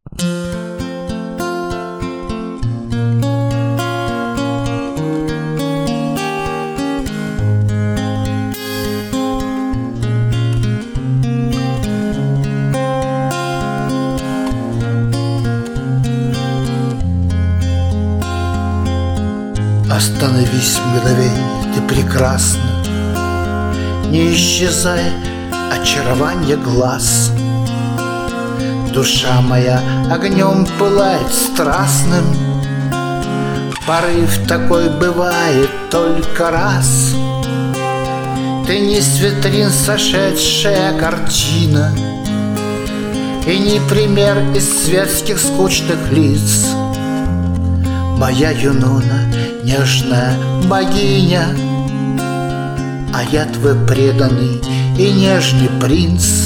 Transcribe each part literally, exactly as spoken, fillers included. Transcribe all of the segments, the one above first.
Остановись мгновенье, ты прекрасна, не исчезай, очарование глаз. Душа моя огнем пылает страстным, порыв такой бывает только раз. Ты не с витрин сошедшая картина и не пример из светских скучных лиц. Моя Юнона, нежная богиня, а я твой преданный и нежный принц.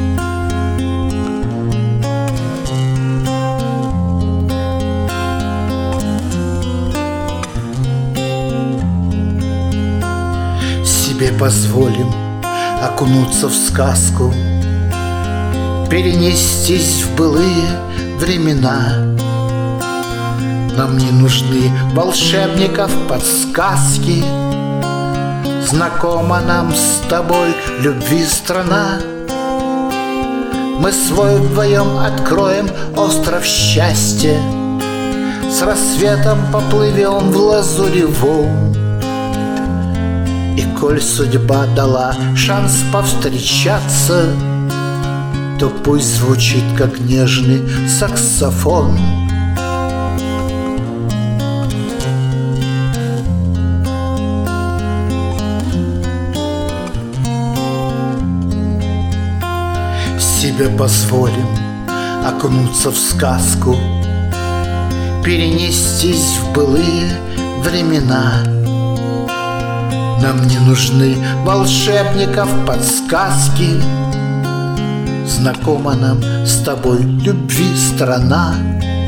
Себе позволим окунуться в сказку, перенестись в былые времена. Нам не нужны волшебников подсказки, знакома нам с тобой любви страна. Мы свой вдвоем откроем остров счастья, с рассветом поплывем в лазури волн. И коль судьба дала шанс повстречаться, то пусть звучит, как нежный саксофон. Себе позволим окунуться в сказку, перенестись в былые времена. Нам не нужны волшебников подсказки, знакома нам с тобой любви страна.